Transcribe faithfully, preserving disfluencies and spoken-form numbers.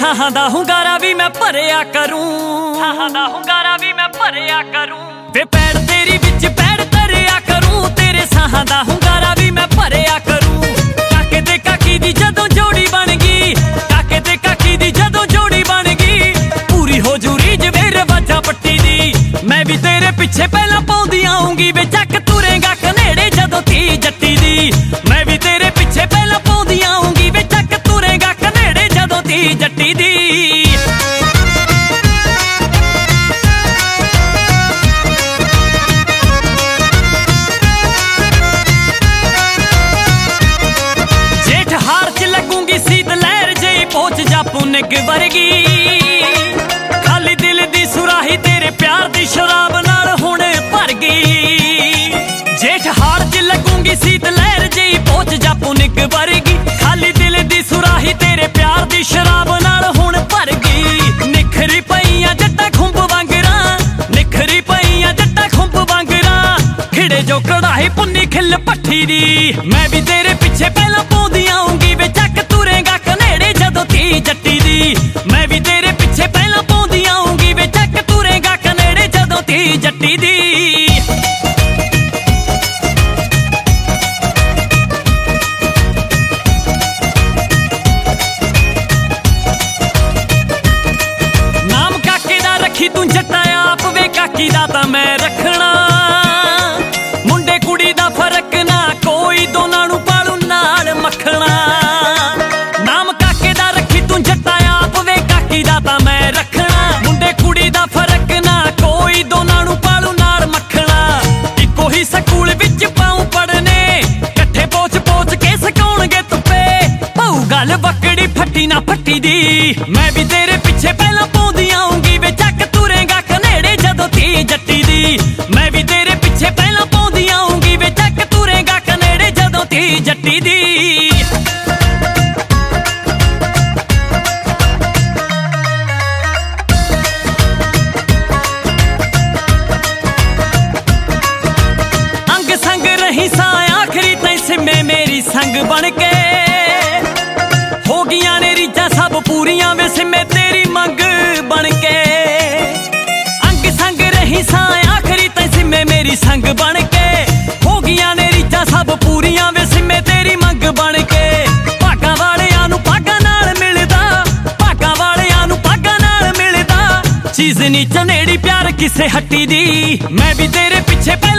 ਸਾਹਾਂ ਦਾ ਹੁੰਗਾਰਾ ਵੀ ਮੈਂ ਭਰਿਆ ਕਰੂੰ, ਸਾਹਾਂ ਦਾ ਹੁੰਗਾਰਾ ਵੀ ਮੈਂ ਭਰਿਆ ਕਰੂੰ। ਵੇ ਪੈੜ ਤੇਰੀ ਵਿੱਚ ਪੈੜ ਧਰਿਆ ਕਰੂੰ, ਤੇਰੇ ਸਾਹਾਂ ਦਾ ਹੁੰਗਾਰਾ ਵੀ ਮੈਂ ਭਰਿਆ ਕਰੂੰ। ਕਾਕੇ ਤੇ ਕਾਕੀ ਦੀ ਜਦੋਂ ਜੋੜੀ ਬਣ ਗਈ, ਕਾਕੇ ਤੇ ਕਾਕੀ ਦੀ ਜਦੋਂ ਜੋੜੀ ਬਣ ਗਈ, ਪੂਰੀ ਹੋ ਜੂ ਰੀਝ ਵੇ ਰਵਾਜਾਂ ਪੱਟੀ ਦੀ। ਮੈਂ ਵੀ ਤੇਰੇ ਪਿੱਛੇ ਪਹਿਲਾਂ ਪਾਉਂਦੀ ਆਉਂਗੀ ਵੇ ਚੱਕ ਤੁਰੇਗਾ ਕਨੇੜੇ ਜਦੋਂ ਧੀ ਜੱਟੀ ਦੀ। ਮੈਂ ਵੀ ਤੇਰੇ ਪਿੱਛੇ ਪਹਿਲਾਂ ਪਾਉਂਦੀ ਆਉਂਗੀ ਵੇ ਚੱਕ ਤੁਰੇਗਾ ਕਨੇੜੇ ਜਦੋਂ ਧੀ ਜੱਟੀ ਦੀ। ਜੇਠ ਹਾਰ ਚ ਲੱਗੂਗੀ ਸੀਤ ਲਹਿਰ ਜਈ ਪਹੁੰਚ ਜਾ ਪੁਨਗ ਵਰਗੀ, ਖਾਲੀ ਦਿਲ ਦੀ ਸੁਰਾਹੀ ਤੇਰੇ ਪਿਆਰ ਦੀ ਸ਼ਰਾਬ ਨਾਲ ਹੁਣ ਭਰ ਗਈ। ਜੇਠ ਹਾਰ ਚ ਲੱਗੂਗੀ ਸੀਤ ਲਹਿਰ ਜਈ ਪਹੁੰਚ ਜਾ ਪੁਨਗ ਵਰਗੀ, ਖਾਲੀ ਦਿਲ ਦੀ ਸੁਰਾਹੀ ਤੇਰੇ ਪਿਆਰ ਦੀ ਸ਼ਰਾਬ ਨਾਲ ਹੁਣ ਭਰ ਗਈ। ਨਿਖਰੀ ਪਈਆਂ ਜੱਟਾਂ ਖੁੰਬ ਵਾਂਗਰਾਂ, ਨਿਖਰੀ ਪਈਆਂ ਜੱਟਾਂ ਖੁੰਬ ਵਾਂਗਰਾਂ, ਖਿੜੇ ਜੋ ਕੜਾਹੀ ਪੁੰਨੀ ਖਿੱਲ ਪੱਠੀ ਦੀ। ਮੈਂ ਵੀ ਤੇਰੇ ਪਿੱਛੇ ਪਹਿਲਾਂ ਪਾਉਂਦੀ ਆਉਂਗੀ ਵੇ ਚੱਕ ਤੁਰੇਗਾ ਕਨੇੜੇ ਜਦੋਂ ਧੀ ਜੱਟੀ ਦੀ। ਮੈਂ ਵੀ ਤੇਰੇ ਪਿੱਛੇ ਪਹਿਲਾਂ ਪਾਉਂਦੀ ਆਉਂਗੀ ਵੇ ਚੱਕ ਤੁਰੇਗਾ ਕਨੇੜੇ ਜਦੋਂ ਧੀ ਜੱਟੀ ਦੀ। ਨਾਮ ਕਾਕੇ ਦਾ ਰੱਖੀ ਤੂੰ ਜੱਟਾ ਆਪ ਵੇ, ਕਾਕੀ ਦਾ ਤਾਂ ਮੈਂ ਰੱਖਣਾ। ਮੁੰਡੇ ਕੁੜੀ ਦਾ ਫਰਕ ਨਾ ਕੋਈ, ਦੋਨਾਂ ਨੂੰ ਪਾਲੂ ਨਾਲ ਮੱਖਣਾ। ਨਾਮ ਕਾਕੇ ਦਾ ਰੱਖੀ ਤੂੰ ਜੱਟਾ ਆਪ ਵੇ, ਕਾਕੀ ਦਾ ਤਾਂ ਮੈਂ ਰੱਖਣਾ। ਮੁੰਡੇ ਕੁੜੀ ਦਾ ਫਰਕ ਨਾ ਕੋਈ, ਦੋਨਾਂ ਨੂੰ ਪਾਲੂ ਨਾਲ ਮੱਖਣਾ। ਇੱਕੋ ਹੀ ਸਕੂਲ ਵਿੱਚ ਪਾਉ ਪੜਨੇ, ਇਕੱਠੇ ਪੋਚ ਪੋਚ ਕੇ ਸਕਾਉਣਗੇ ਧੁੱਪੇ, ਭਾਊ ਗੱਲ ਬੱਕੜੀ ਫੱਟੀ ਨਾ ਫੱਟੀ ਦੀ। ਮੈਂ ਵੀ ਤੇਰੇ ਪਿੱਛੇ ਪਹਿਲਾਂ ਪਾਉਂਦੀ ਆਉਂਗੀ ਵੇ ਚੱਕ ਤੁਰੇਗਾ ਕਨੇੜੇ ਜਦੋਂ ਧੀ ਜੱਟੀ ਦੀ। ਮੈਂ ਵੀ ਤੇਰੇ ਪਿੱਛੇ ਪਹਿਲਾਂ ਪਾਉਂਦੀ ਆਉਂਗੀ ਵੇ ਚੱਕ ਤੁਰੇਗਾ ਕਨੇੜੇ ਜਦੋਂ ਧੀ ਜੱਟੀ ਦੀ। ਅੰਗ ਸੰਗ ਰਹੀ ਸਾਂ ਆਖਰੀ ਤੈਂ ਸਿੰਮੇ ਮੇਰੀ ਸੰਗ ਬਣ ਕੇ, ਹੋ ਗਈਆਂ ਨੇ ਰੀਝਾਂ ਸਭ ਪੂਰੀਆਂ ਵੇ ਸਿੰਮੇ ਤੇਰੀ ਮੰਗ ਬਣ ਕੇ। ਅੰਗ ਸੰਗ ਰਹੀ ਸਾਂ ਆਖਰੀ ਤੈਂ ਸਿੰਮੇ ਮੇਰੀ ਸੰਗ ਬਣ ਕੇ, ਹੋ ਗਈਆਂ ਨੇ ਰੀਝਾਂ ਸਭ ਪੂਰੀਆਂ ਵੇ ਸਿੰਮੇ ਤੇਰੀ ਮੰਗ ਬਣ ਕੇ। ਭਾਗਾਂ ਵਾਲਿਆਂ ਨੂੰ ਭਾਗਾਂ ਨਾਲ ਮਿਲਦਾ, ਭਾਗਾਂ ਵਾਲਿਆਂ ਨੂੰ ਭਾਗਾਂ ਨਾਲ ਮਿਲਦਾ, ਚੀਜ਼ ਨੀ ਚਨੇੜੀ ਪਿਆਰ ਕਿਸੇ ਹੱਟੀ ਦੀ। ਮੈਂ ਵੀ ਤੇਰੇ ਪਿੱਛੇ ਪਹਿਲਾਂ